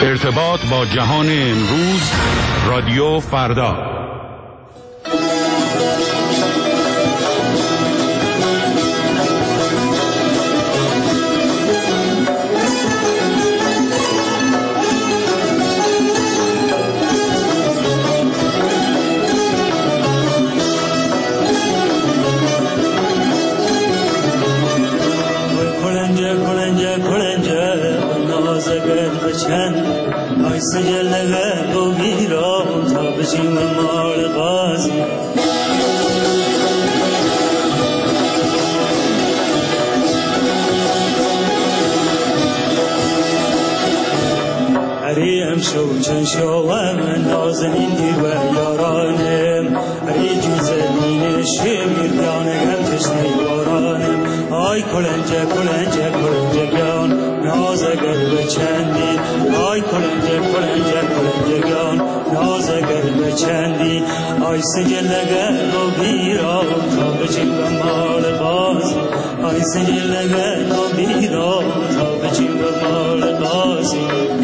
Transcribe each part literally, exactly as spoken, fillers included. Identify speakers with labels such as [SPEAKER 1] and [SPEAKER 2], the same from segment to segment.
[SPEAKER 1] ارتباط با جهان امروز، رادیو فردا.
[SPEAKER 2] آی سجل و بیرام تا بچین و مال قاضی هریم شو چن شوم نازنین دیر و یارانم هری جوزمین شمیر دانگم تشنی بارانم آی کلنجه کلنجه کلنجه گان نازگر بچندی آی کلنجه کلنجه کلنجه گان نازگر بچندی آی سجلگر و بیرام تا بچین و مال قاضی آی سجلگر و بیرام تا بچین و مال قاضی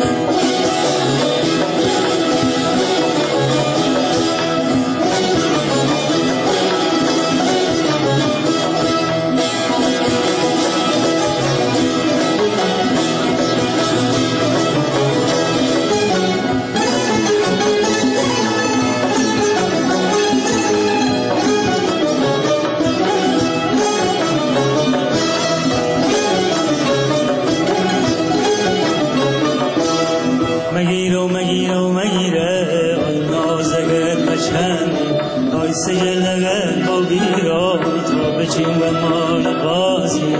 [SPEAKER 2] مگیرو مگیرو مگیره آی نازگر بچندی آی سجلگر با بیرا تا بچین و مال قاضی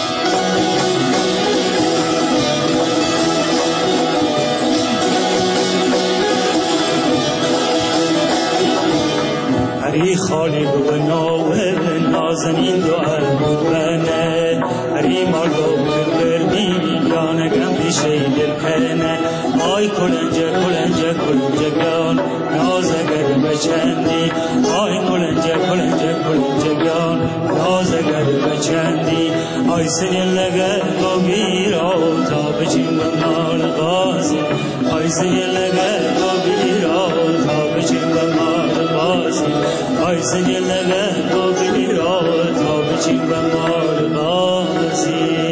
[SPEAKER 2] هری خالی و ناوه نازنین دعا بود بنه هری مالو بردی یانگم پیشه دل کنه آی کلنجه کلنجه کلنجه گان نازگر بچندی آی کلنجه کلنجه کلنجه گان نازگر بچندی آی سجلگر و بیرا تا بچین و مال قاضی آی سجلگر و بیرا تا بچین و مال قاضی آی سجلگر و بیرا تا بچین و مال قاضی.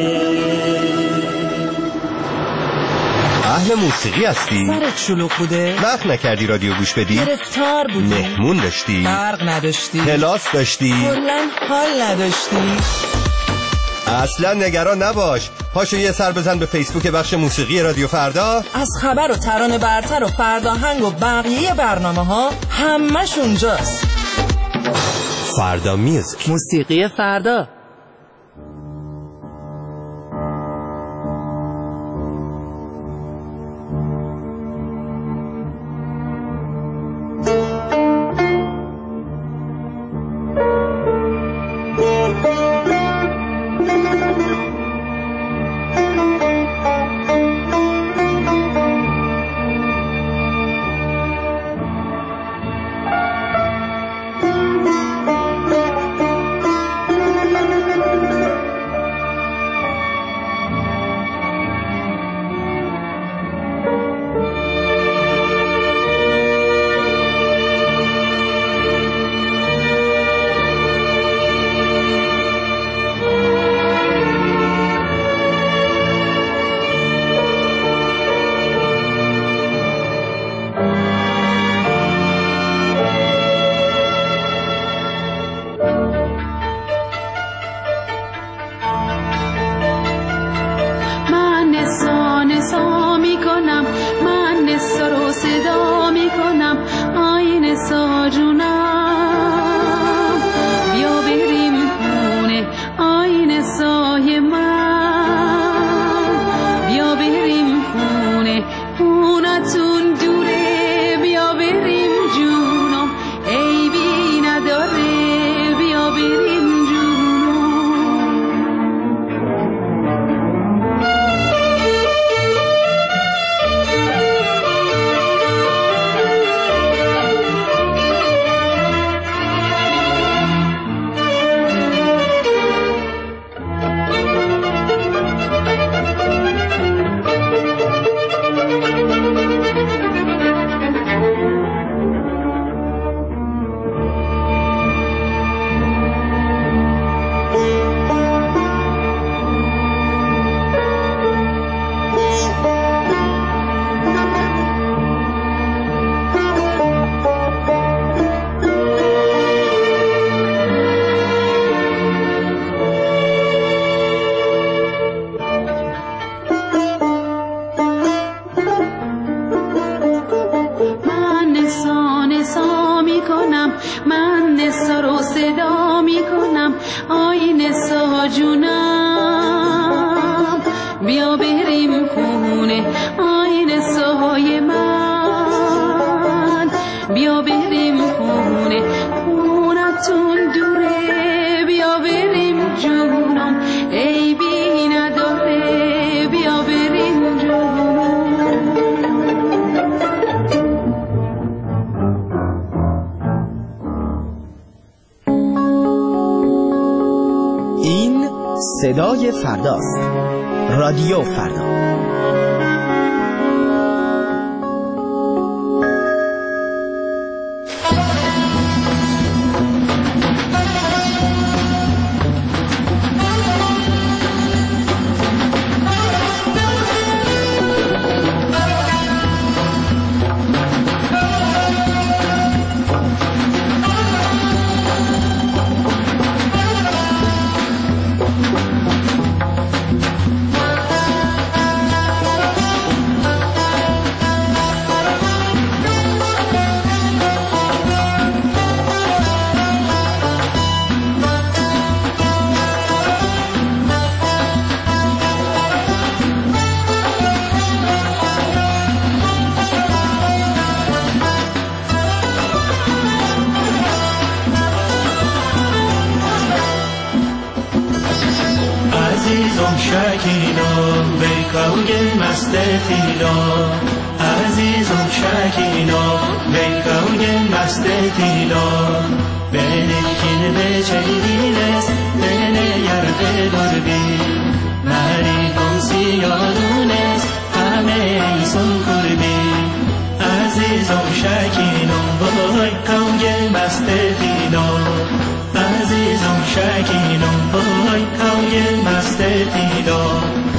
[SPEAKER 3] اهل موسیقی هستی؟
[SPEAKER 4] سرت شلوغ بوده؟
[SPEAKER 3] وقت نکردی رادیو گوش بدی؟
[SPEAKER 4] گرفتار بودی؟
[SPEAKER 3] مهمون داشتی؟
[SPEAKER 4] برق نداشتی؟
[SPEAKER 3] کلاس داشتی؟
[SPEAKER 4] کلاً حال نداشتی؟
[SPEAKER 3] اصلا نگران نباش، پاشو یه سر بزن به فیسبوک بخش موسیقی رادیو فردا.
[SPEAKER 4] از خبر و ترانه برتر و فرداهنگ و بقیه برنامه ها همش اونجاست.
[SPEAKER 3] فردا میوزیک،
[SPEAKER 4] موسیقی فردا.
[SPEAKER 5] جونم بیا بریم خونه آینه سایه من بیا بریم خونه خونتون دوره بیا بریم جونم ای بی نداره بیا بریم جونم.
[SPEAKER 6] این صدای فرداست. رادیو فردا.
[SPEAKER 2] عزیزم شکینا بیکوی مست تیلا عزیزم شکینا بیکوی مست تیلا بنکین به چلیلس بنه یرد دربی مری گمسی یادونس همه ایسون کربی عزیزم شکینا بیکوی مست تیلا عزیزم شکینم بای کوی مست دیدا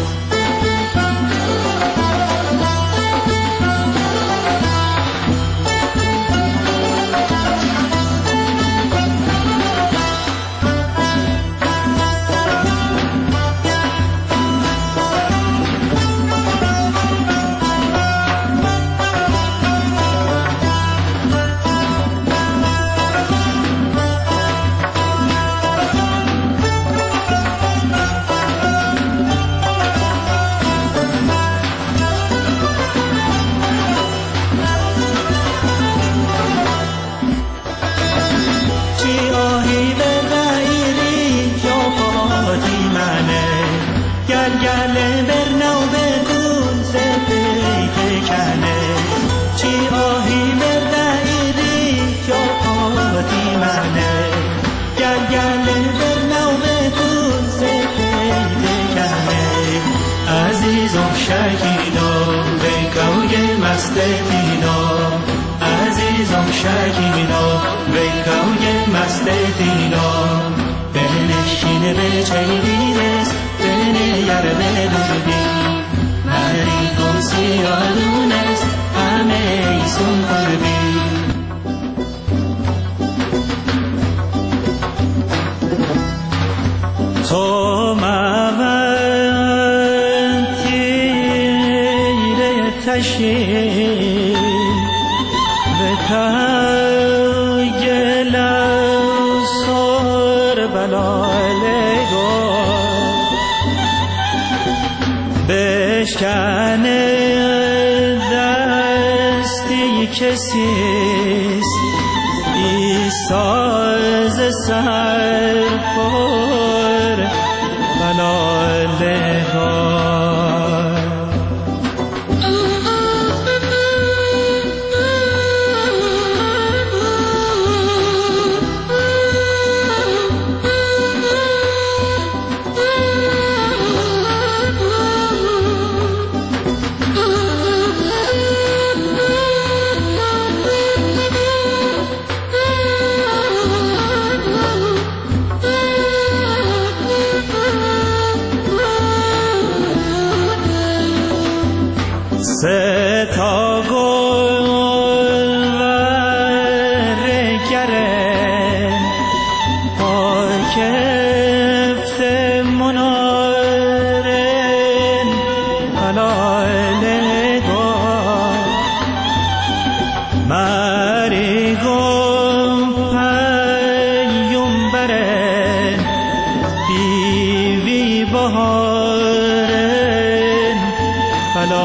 [SPEAKER 2] عزیزم شکینا بیکوی مست دینا عزیزم شکینا بیکوی مست دینا بنشین به چلیرس بنه یرمه دربی مری گمسی آلونس همه ایسون قربی تو مون تشی به تاگل سر بلالگو بشکن دستی کسیست ای ساز سر پر بلالگو سه تا گل ورگره پاکفت منارن حلالگو مری گم پیوم بره بی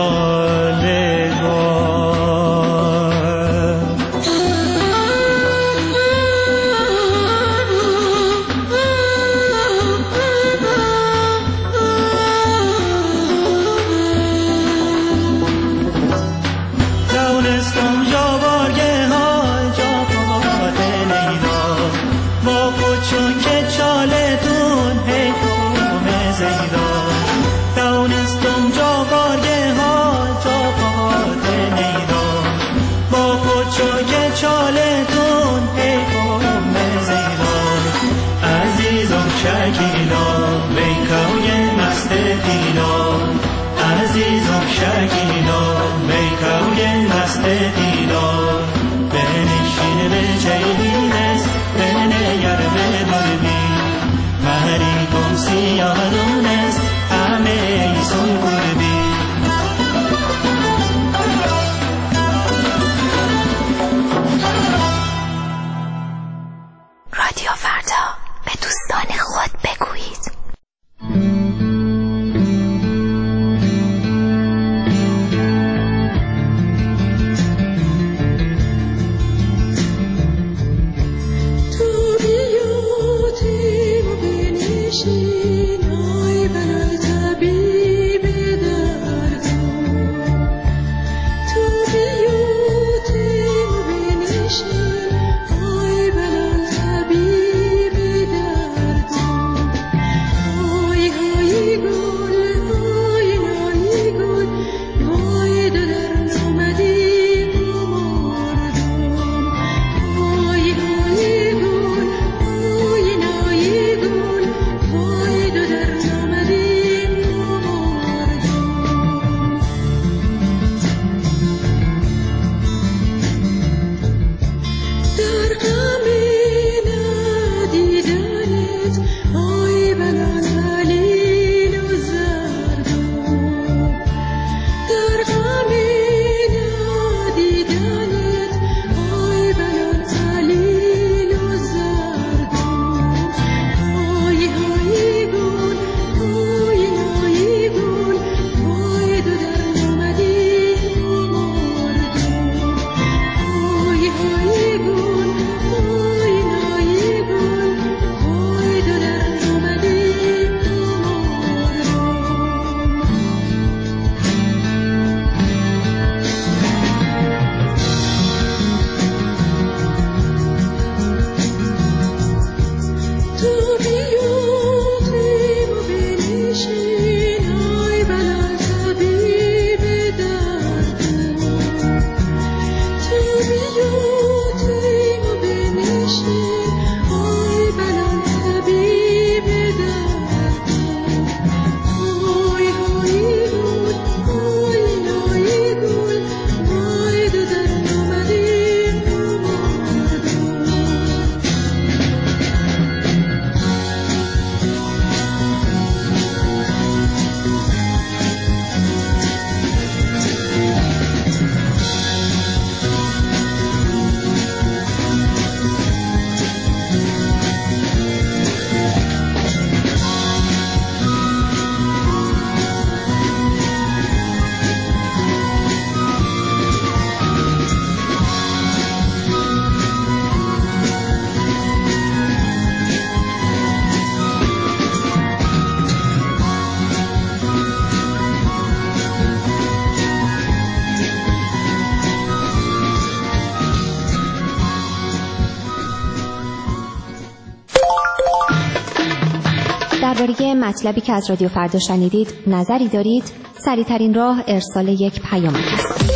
[SPEAKER 7] درباره مطلبی که از رادیو فردا شنیدید نظری دارید؟ سریع‌ترین راه ارسال یک پیامک است.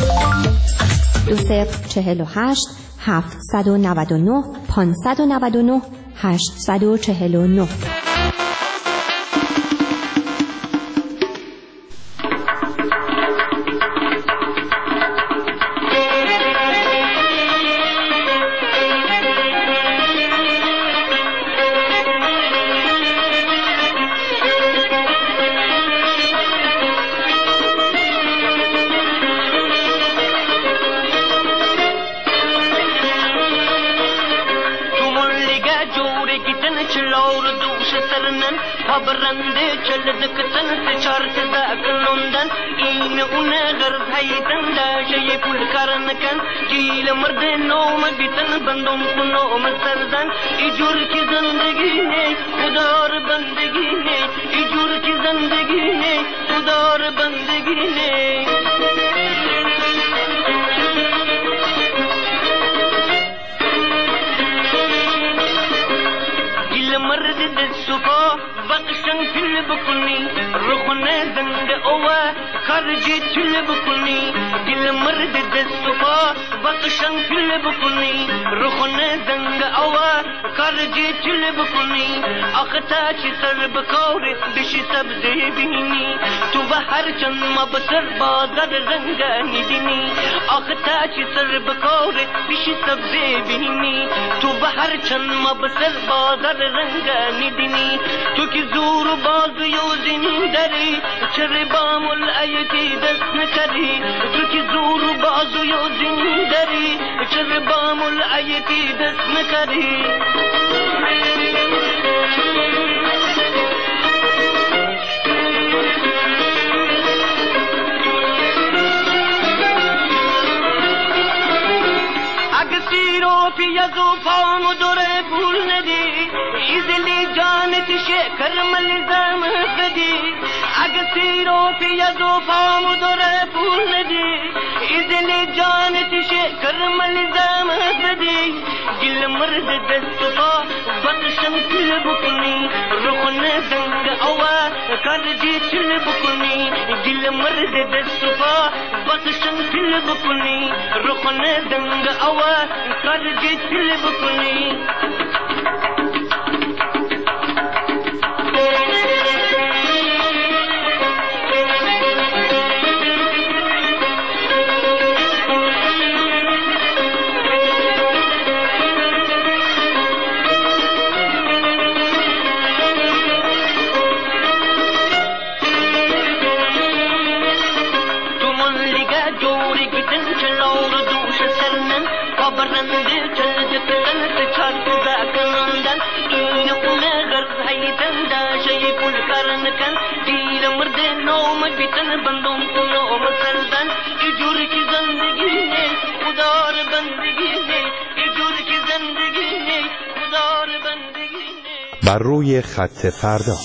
[SPEAKER 7] دو صفر چهل و هشت هفتصد و نود و نه پانصد و نود و نه هشتصد و چهل و نه.
[SPEAKER 8] چلار دوش پابرنده چل دکتن سچار سزا کنندن این اونه غرض هیتن داشه پول کارن کن جیل مرد نوم بیتن بندم کنوم سردن ایجور کی زندگی ہے خدار بندگی ہے ایجور کی زندگی ہے خدار بندگی ہے مرد دستفا بقشن تل بکنی رخنه زنگ اوه خرجی تل بکنی دل مرد دستفا بقشن تل بکنی رخنه زنگ اوه خرجی تل بکنی اختا چی سر بکوری بشی سبزی بینی تو به هر چند مبسر بازر رنگانی بینی اختا چی سر بکوری بشی سبزی بینی تو به هر چند مبسر بازر رنگانی دینی تو کی زور بازو یوزین داری چر بامل ایتی دست نکری تو کی زور بازو یوزین داری چر بامل ایتی دست نکری اگسیرو پیازو پامو دوره پول ندی ایزلی جانت شکر ملزم خدی اگسیرو پیازو پامو دوره پول ندی ایزلی جانت شکر ملزم خدی گل مرد دستفا بطشن تل بکنی رخن زنگ اوه کرجی تل بکنی گل مرد دستفا بطشن تل بکنی رخن زنگ اوه کرجی تل بکنی برنده چل دکتن سچار سزا کنندن این اونه غرض هیتن داشه پول کارن کن دیل مرد نوم بیتن بندم کنوم سردن ایجور کی زندگی ہے خدار بندگی ہے ایجور کی زندگی ہے خدار بندگی ہے.
[SPEAKER 1] بر روی خط فردا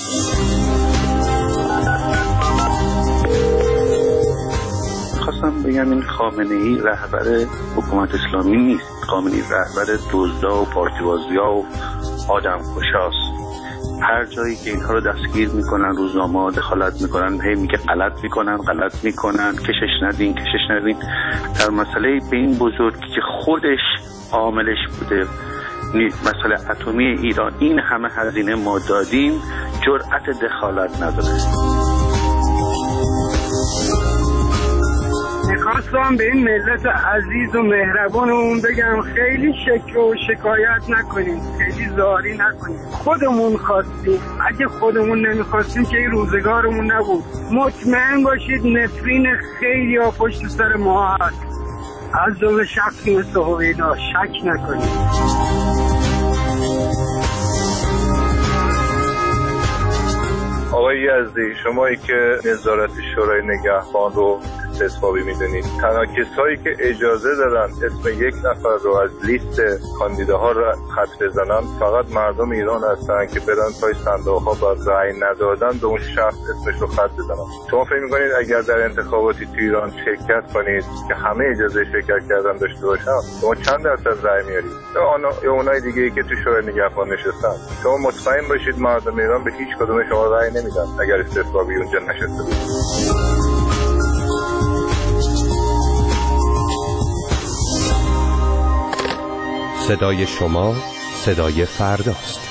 [SPEAKER 9] خواستم بگم این خامنه‌ای رهبر حکومت اسلامی نیست. خامنه‌ای رهبر دزدا و پارتیبازیا و آدمکشاست. هر جایی که اینها رو دستگیر میکنن روزنامه‌ها دخالت میکنن هی میگه غلط میکنن غلط میکنن کشش ندین کشش ندین. در مسئله به این بزرگی که خودش عاملش بوده مسئله اتمی ایران این همه هزینه ما دادیم جرأت دخالت نداره.
[SPEAKER 10] میخواستم به این ملت عزیز و مهربانمون بگم خیلی شکر و شکایت نکنیم خیلی زاری نکنیم خودمون خواستیم اگه خودمون نمیخواستیم که این روزگارمون نبود. مطمئن باشید نفرین خیلی ها پشت سر ما هست از جمله شخصی مثل هویدا شک نکنیم.
[SPEAKER 11] آقای یزدی شمایی که نظارت شورای نگهبان رو استثبابی میدونید تنها کسایی که اجازه دادن اسم یک نفر رو از لیست کاندیداها رو خط بزنن فقط مردم ایران هستن که برن پای صندوق‌ها با رأی ندادن به اون شخص اسمش رو خط بزنن. شما فکر می‌کنید اگر در انتخاباتی تو ایران شرکت کنید که همه اجازه شرکت کردن داشته باشن شما چند درصد رأی میارید؟ یا اونای دیگه‌ای که تو شورای نگهبان نشستن شما مطمئن باشید مردم ایران به هیچ کدوم شما رأی نمیدن اگر استثبابی اونجا نشسته باشید.
[SPEAKER 1] صدای شما صدای فرداست.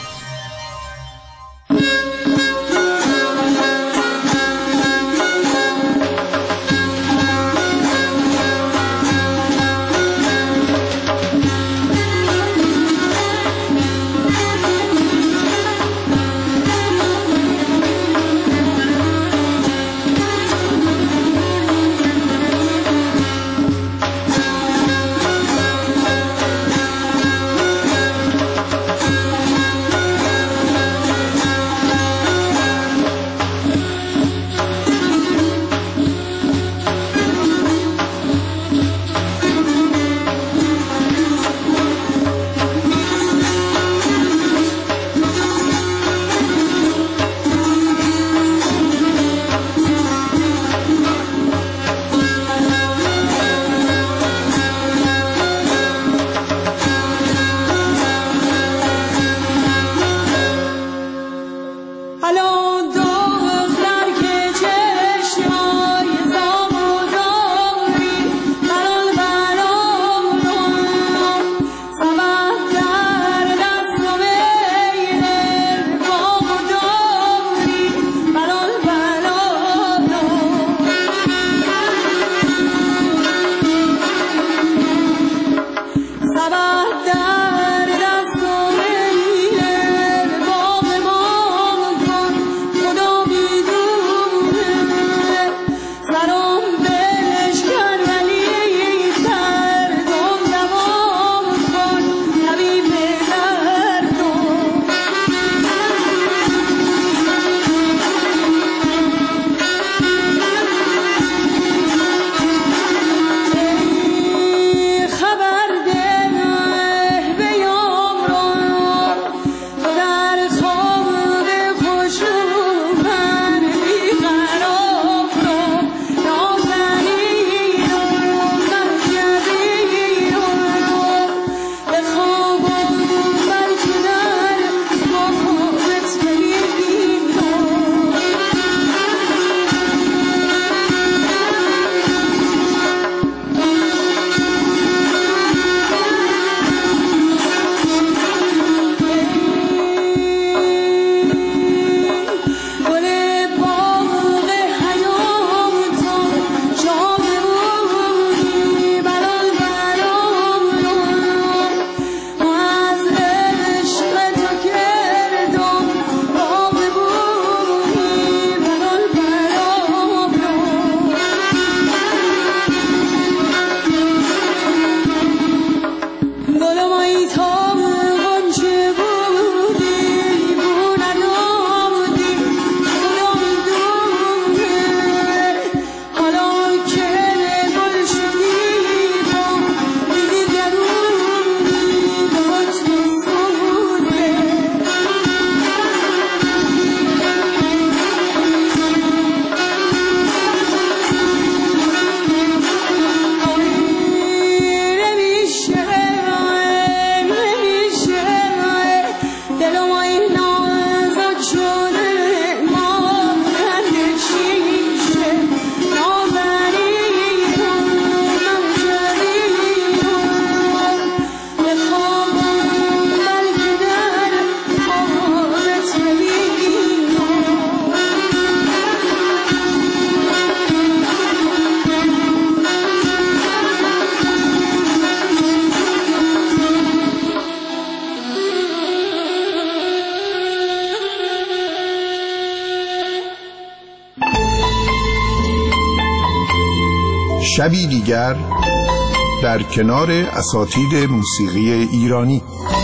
[SPEAKER 12] شبی دیگر در کنار اساتید موسیقی ایرانی.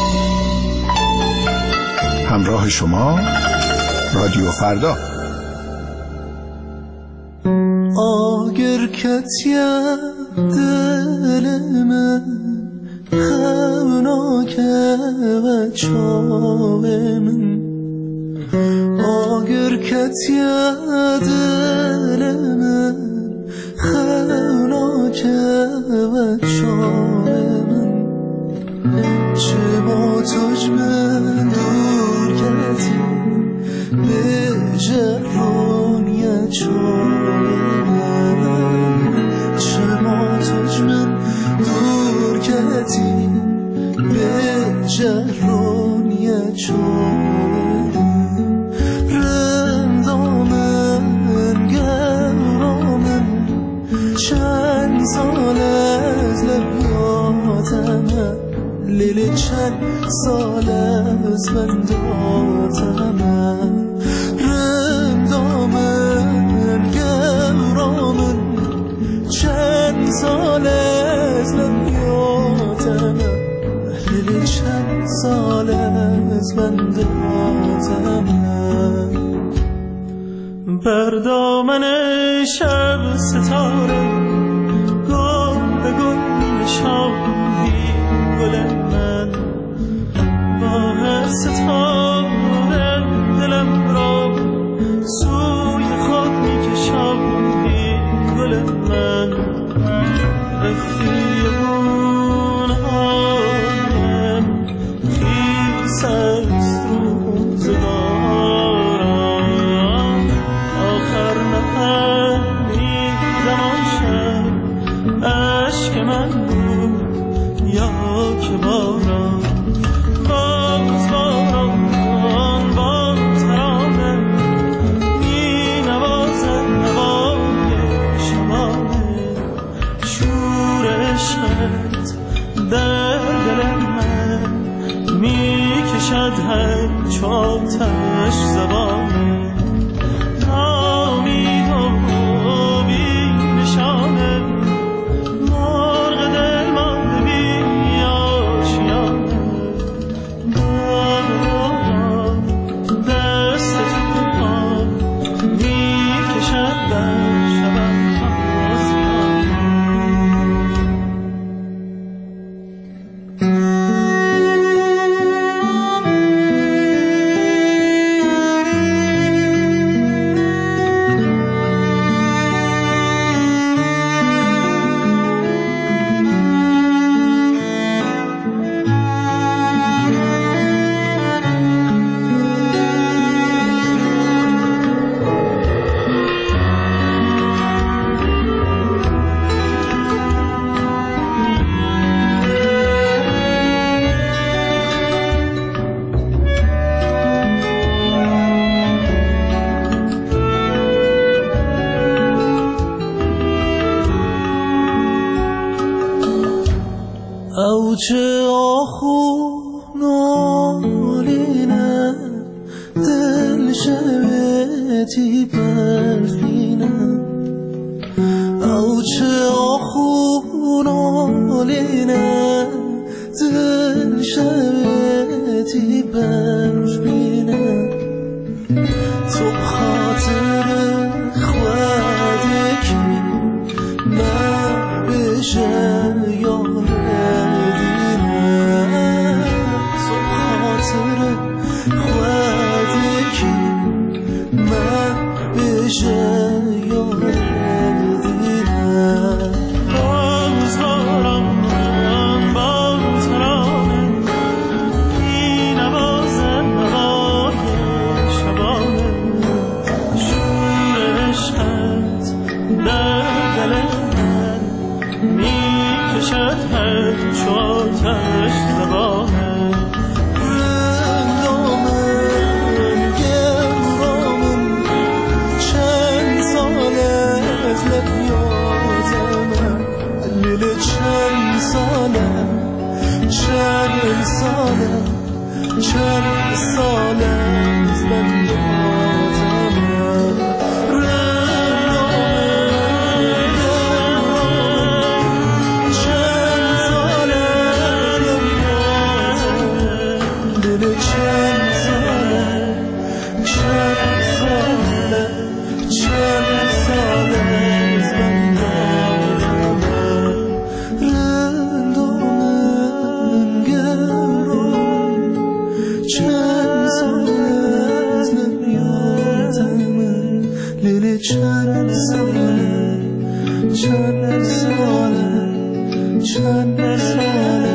[SPEAKER 12] همراه شما رادیو فردا.
[SPEAKER 13] آگر کتیه دل من خوناکه و چاوه من، آگر کتیه دل من خوناکه و چاوه من، چه با توج من دور کتی به جرونیه چاوه من، چه با توج من دور کتی به جرونیه چاوه رندامن گرامن چند سال از لبیاتمه، لیلی چند سال از بنداتمه، رندامن گرامن چند سال از لبیاتمه، لیلی چند سال از بنداتمه. بر دامن شب ستاره گل به گل نشاندی گل من، با هر ستاره دلم را سوی خود میکشاندی گل من، رفتی بونهایم خیس است روزگارم، آخر نفهمیدم آن شب عشق من بود یا که باران، باز باران با ترانه می نوازد نوای شبانه، شور عشقت در دل من می کشد هر چو آتش زبانه، نامید و بی نشانه مرغ دل مانده بی آشیانه، باران دست توفان می کشد در شبم آسیانه. چه آخونالینه دل شبتی برفینه، او چه آخونالینه دل شبتی برفینه، تو خاطر خودکی من بشه چند ساله چند ساله از من یادمه رنگامه ساله چند ساله